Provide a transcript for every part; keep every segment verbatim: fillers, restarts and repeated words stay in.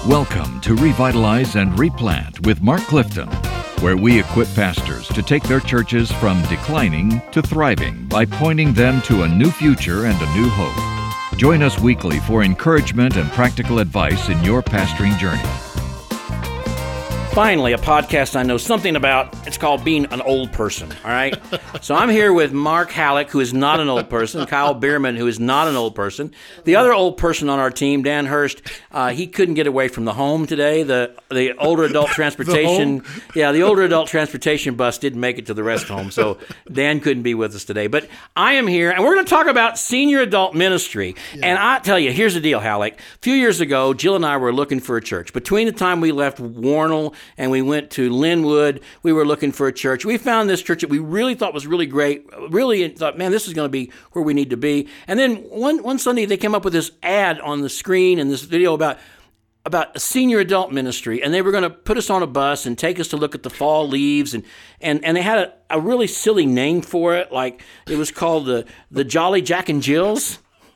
Welcome to Revitalize and Replant with Mark Clifton, where we equip pastors to take their churches from declining to thriving by pointing them to a new future and a new hope. Join us weekly for encouragement and practical advice in your pastoring journey. Finally, a podcast I know something about. It's called Being an Old Person, all right? So I'm here with Mark Halleck, who is not an old person, Kyle Bierman, who is not an old person. The other old person on our team, Dan Hurst, uh, he couldn't get away from the home today. The the older adult transportation, the yeah, the older adult transportation bus didn't make it to the rest home, so Dan couldn't be with us today. But I am here, and we're going to talk about senior adult ministry. Yeah. And I tell you, here's the deal, Halleck. A few years ago, Jill and I were looking for a church. Between the time we left Warnell and we went to Linwood, we were looking for a church. We found this church that we really thought was really great, really thought, man, this is going to be where we need to be. And then one one Sunday, they came up with this ad on the screen and this video about about a senior adult ministry, and they were going to put us on a bus and take us to look at the fall leaves, and and, and they had a, a really silly name for it, like it was called the, the Jolly Jack and Jills.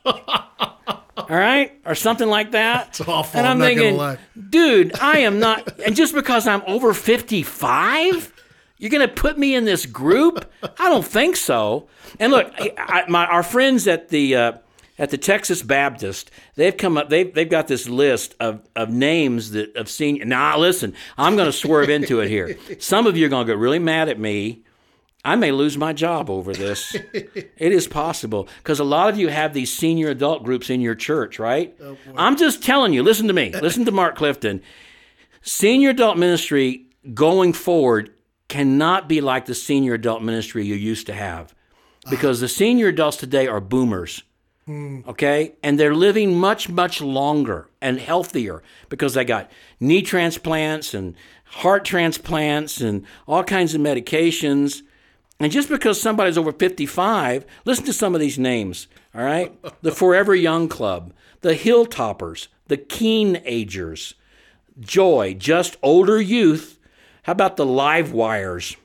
All right, or something like that. It's awful. And I'm, I'm not thinking, gonna lie. dude, I am not. And just because I'm over fifty-five, you're going to put me in this group? I don't think so. And look, I, my our friends at the uh, at the Texas Baptist, they've come up. They've they've got this list of of names that of senior. Now, listen, I'm going to swerve into it here. Some of you are going to get really mad at me. I may lose my job over this. It is possible, because a lot of you have these senior adult groups in your church, right? Oh, I'm just telling you, listen to me. Listen to Mark Clifton. Senior adult ministry going forward cannot be like the senior adult ministry you used to have, because the senior adults today are boomers, okay? And they're living much, much longer and healthier because they got knee transplants and heart transplants and all kinds of medications. And just because somebody's over fifty-five, listen to some of these names, all right? The Forever Young Club, the Hilltoppers, the Keen Agers, Joy, Just Older Youth. How about the Live Wires?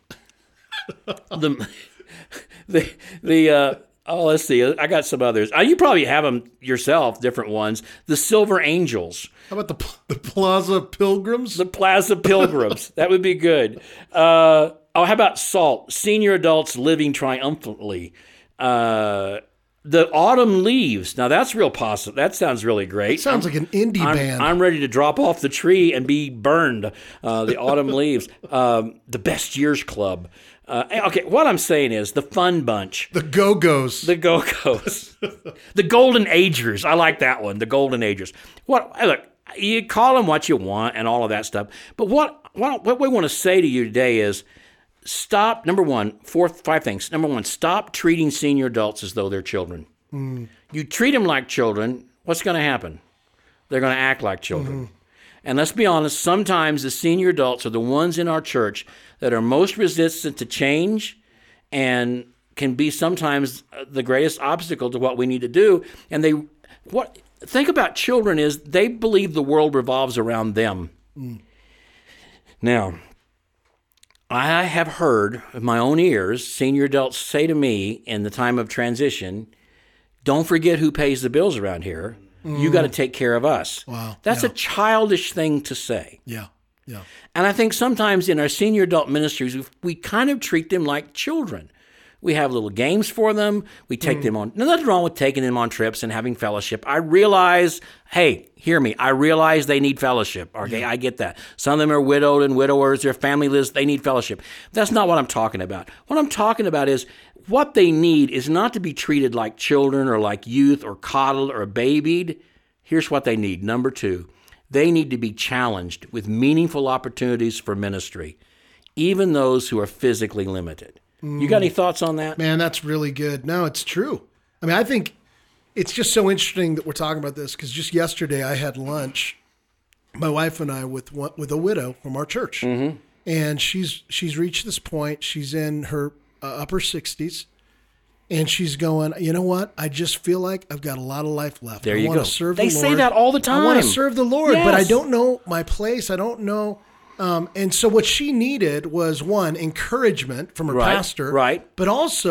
the, the, the uh, oh, let's see. I got some others. Uh, you probably have them yourself, different ones. The Silver Angels. How about the the Plaza Pilgrims? The Plaza Pilgrims. That would be good. Uh Oh, how about SALT, Senior Adults Living Triumphantly? Uh, the Autumn Leaves. Now, that's real possible. That sounds really great. It sounds I'm, like an indie I'm, band. I'm ready to drop off the tree and be burned. Uh, the Autumn Leaves. Um, the Best Years Club. Uh, okay, what I'm saying is the Fun Bunch. The Go-Go's. The Go-Go's. The Golden Agers. I like that one, the Golden Agers. What? Look, you call them what you want and all of that stuff. But what, what, what we want to say to you today is, Stop, number one, four, five things. Number one, stop treating senior adults as though they're children. Mm. You treat them like children, what's going to happen? They're going to act like children. Mm-hmm. And let's be honest, sometimes the senior adults are the ones in our church that are most resistant to change and can be sometimes the greatest obstacle to what we need to do. And they, what, think about children is they believe the world revolves around them. Mm. Now, I have heard with my own ears senior adults say to me in the time of transition, don't forget who pays the bills around here. Mm. You got to take care of us. Wow. That's yeah. a childish thing to say. Yeah, yeah. And I think sometimes in our senior adult ministries, we kind of treat them like children. We have little games for them. We take mm. them on. Nothing wrong with taking them on trips and having fellowship. I realize, hey, hear me. I realize they need fellowship. Okay, yeah. I get that. Some of them are widowed and widowers. Their family lives. They need fellowship. That's not what I'm talking about. What I'm talking about is what they need is not to be treated like children or like youth or coddled or babied. Here's what they need. Number two, they need to be challenged with meaningful opportunities for ministry, even those who are physically limited. You got any thoughts on that? Man, that's really good. No, it's true. I mean, I think it's just so interesting that we're talking about this, because just yesterday I had lunch, my wife and I, with one, with a widow from our church. Mm-hmm. And she's she's reached this point. She's in her uh, upper sixties. And she's going, you know what? I just feel like I've got a lot of life left. There I you want go. to serve they the Lord. say that all the time. I want to serve the Lord, yes. but I don't know my place. I don't know. Um, and so what she needed was, one, encouragement from her right, pastor, right. but also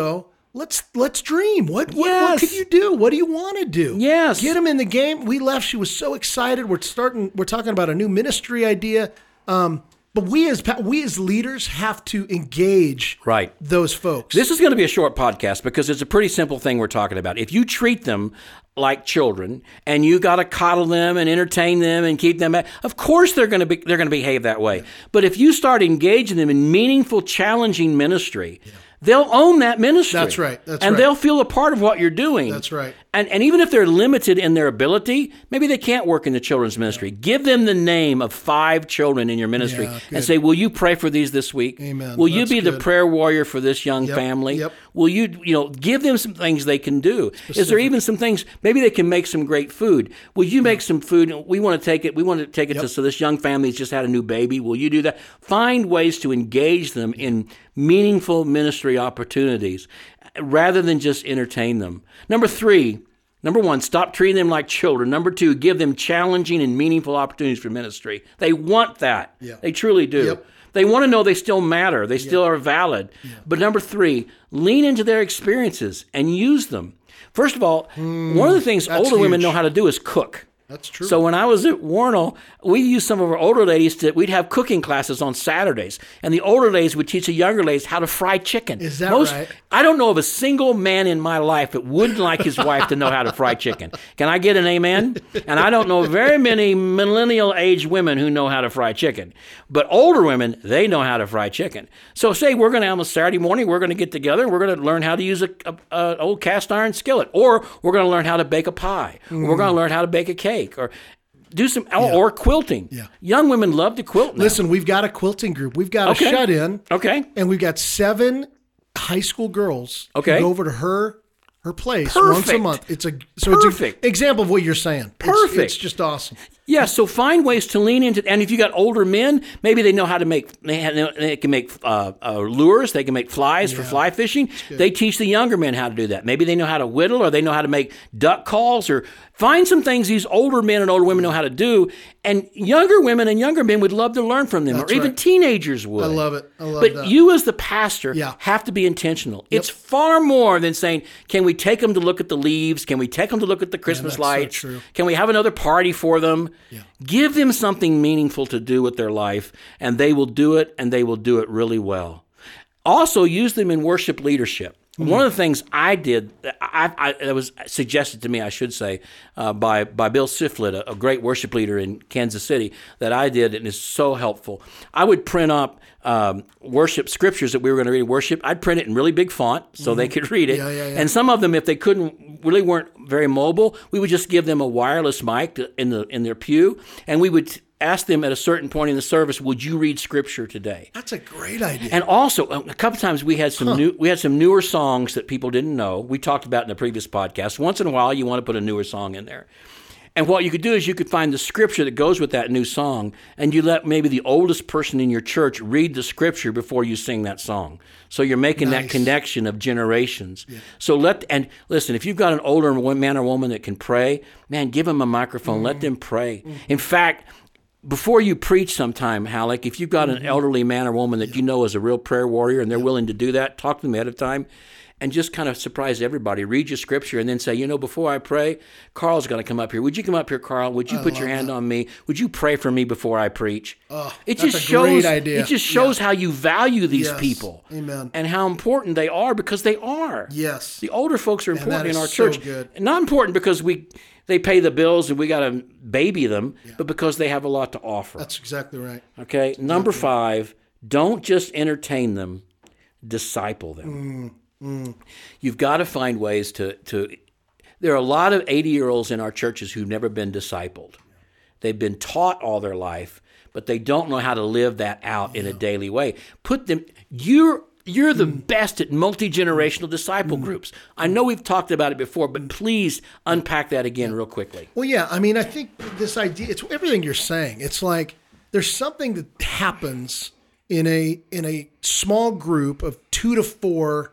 let's let's dream. What what, Yes. what can you do? What do you want to do? Yes. Get them in the game. We left. She was so excited. We're starting. We're talking about a new ministry idea. Um, but we as pa- we as leaders have to engage Right. those folks. This is going to be a short podcast because it's a pretty simple thing we're talking about. If you treat them like children and you got to coddle them and entertain them and keep them, of course they're going to be they're going to behave that way. But if you start engaging them in meaningful, challenging ministry, they'll own that ministry. That's right. That's and right. they'll feel a part of what you're doing. That's right. And and even if they're limited in their ability, maybe they can't work in the children's ministry. Give them the name of five children in your ministry Yeah, good. and say, will you pray for these this week? Amen. Will you That's be the good. prayer warrior for this young Yep, family? yep. Will you, you know, give them some things they can do? Is there even some things, maybe they can make some great food. Will you make some food? We want to take it, we want to take it to, Yep. so this young family's just had a new baby. Will you do that? Find ways to engage them in meaningful ministry opportunities rather than just entertain them. Number three, number one, stop treating them like children. Number two, give them challenging and meaningful opportunities for ministry. They want that. Yeah. They truly do. Yep. They want to know they still matter. They still are valid. But number three, lean into their experiences and use them. First of all, one of the things that's older women huge. know how to do is cook. That's true. So when I was at Warnell, we used some of our older ladies to, we'd have cooking classes on Saturdays. And the older ladies would teach the younger ladies how to fry chicken. Is that Most, right? I don't know of a single man in my life that wouldn't like his wife to know how to fry chicken. Can I get an amen? And I don't know very many millennial age women who know how to fry chicken. But older women, they know how to fry chicken. So say we're going to have a Saturday morning, we're going to get together, and we're going to learn how to use a, a, a old cast iron skillet. Or we're going to learn how to bake a pie. Or we're going to learn how to bake a cake. Or do some, or, or quilting. Yeah. Young women love to quilt now. Listen, we've got a quilting group. We've got Okay. a shut-in. Okay. And we've got seven high school girls Okay. who go over to her her place once a Perfect. month. It's a so it's Perfect. an example of what you're saying. It's- Perfect. It's, just awesome. Yeah, so find ways to lean into, and if you got older men, maybe they know how to make. They, have, they can make uh, uh, lures. They can make flies for fly fishing. They teach the younger men how to do that. Maybe they know how to whittle, or they know how to make duck calls, or find some things these older men and older women know how to do. And younger women and younger men would love to learn from them, That's or even right. teenagers would. I love it. I love but that. you, as the pastor, Yeah. have to be intentional. It's far more than saying, "Can we take them to look at the leaves? Can we take them to look at the Christmas that's so lights? true. Can we have another party for them?" Give them something meaningful to do with their life, and they will do it, and they will do it really well. Also, use them in worship leadership. One of the things I did, I, I, it was suggested to me, I should say, uh, by by Bill Siflet, a, a great worship leader in Kansas City, that I did, and is so helpful. I would print up um, worship scriptures that we were going to read in worship. I'd print it in really big font so they could read it. Yeah, yeah, yeah. And some of them, if they couldn't, really weren't very mobile, we would just give them a wireless mic to, in the in their pew, and we would ask them at a certain point in the service, "Would you read scripture today?" That's a great idea. And also, a couple times we had some new, we had some newer songs that people didn't know. We talked about in the previous podcast. Once in a while, you want to put a newer song in there. And what you could do is you could find the scripture that goes with that new song, and you let maybe the oldest person in your church read the scripture before you sing that song. So you're making that Nice. connection of generations. So let, and listen, if you've got an older man or woman that can pray, man, give them a microphone. Let them pray. In fact, before you preach sometime, Halleck, if you've got an elderly man or woman that you know is a real prayer warrior and they're willing to do that, talk to them ahead of time and just kind of surprise everybody. Read your scripture and then say, you know, before I pray, Carl's going to come up here. Would you come up here, Carl? Would you put your hand on me? Would you pray for me before I preach? Oh, it that's just a shows, great idea. It just shows how you value these Yes. people. Amen. And how important they are, because they are. Yes. The older folks are important that in is our so church. good. Not important because we they pay the bills and we got to baby them, but because they have a lot to offer. That's exactly right. Okay. Number five, don't just entertain them, disciple them. You've got to find ways to, to, there are a lot of eighty-year-olds in our churches who've never been discipled. They've been taught all their life, but they don't know how to live that out in a daily way. Put them, you're, you're the best at multi-generational disciple groups. I know we've talked about it before, but please unpack that again real quickly. Well, yeah. I mean, I think this idea, it's everything you're saying. It's like there's something that happens in a in a small group of two to four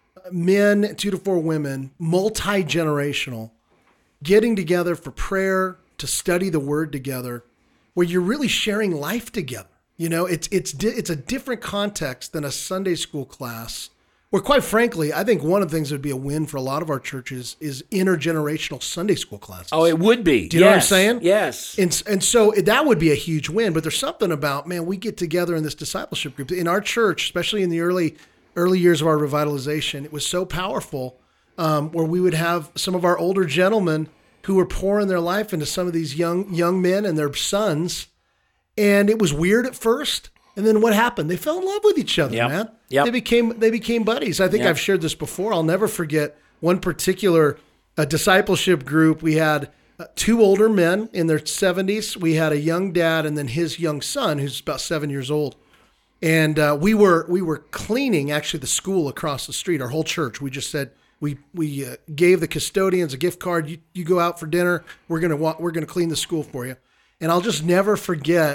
men, two to four women, multi-generational, getting together for prayer, to study the word together, where you're really sharing life together. You know, it's it's di- it's a different context than a Sunday school class Well, quite frankly, I think one of the things that would be a win for a lot of our churches is intergenerational Sunday school classes. Oh, it would be. Do you yes. know what I'm saying? Yes. And, and so that would be a huge win. But there's something about, man, we get together in this discipleship group. In our church, especially in the early early years of our revitalization, it was so powerful um, where we would have some of our older gentlemen who were pouring their life into some of these young young men and their sons. And it was weird at first. And then what happened? They fell in love with each other, yep. man. Yep. They became they became buddies. I think yep. I've shared this before. I'll never forget one particular uh, discipleship group. We had uh, two older men in their seventies. We had a young dad and then his young son, who's about seven years old. And uh, we were we were cleaning actually the school across the street. Our whole church. We just said we we uh, gave the custodians a gift card. You you go out for dinner. We're gonna walk, we're gonna clean the school for you. And I'll just never forget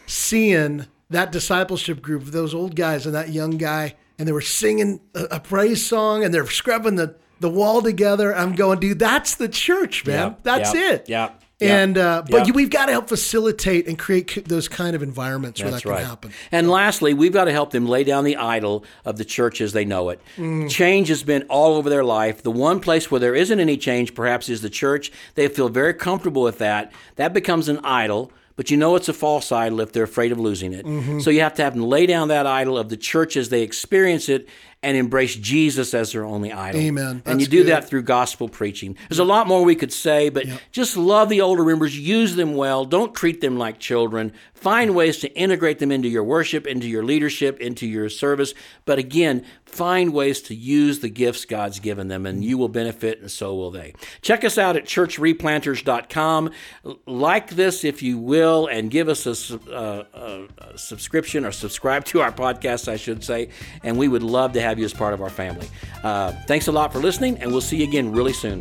seeing that discipleship group of those old guys and that young guy, and they were singing a, a praise song and they're scrubbing the, the wall together. I'm going, dude, that's the church, man. Yep, that's yep, it. Yeah. And uh, but yep. we've got to help facilitate and create those kind of environments where That's that can right. happen. And lastly, we've got to help them lay down the idol of the church as they know it. Mm. Change has been all over their life. The one place where there isn't any change, perhaps, is the church. They feel very comfortable with that. That becomes an idol. But you know it's a false idol if they're afraid of losing it. Mm-hmm. So you have to have them lay down that idol of the church as they experience it and embrace Jesus as their only idol. Amen. That's and you do good. that through gospel preaching. There's a lot more we could say, but yep. just love the older members. Use them well. Don't treat them like children. Find ways to integrate them into your worship, into your leadership, into your service. But again, find ways to use the gifts God's given them, and you will benefit, and so will they. Check us out at church replanters dot com. Like this, if you will, and give us a, uh, a, a subscription, or subscribe to our podcast, I should say, and we would love to have you as part of our family. Uh, thanks a lot for listening, and we'll see you again really soon.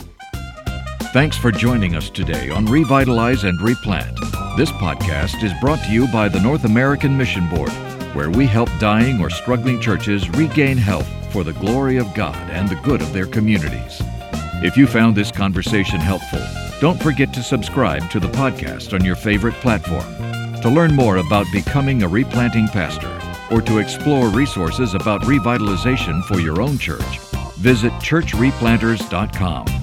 Thanks for joining us today on Revitalize and Replant. This podcast is brought to you by the North American Mission Board, where we help dying or struggling churches regain health for the glory of God and the good of their communities. If you found this conversation helpful, don't forget to subscribe to the podcast on your favorite platform. To learn more about becoming a replanting pastor or to explore resources about revitalization for your own church, visit church replanters dot com.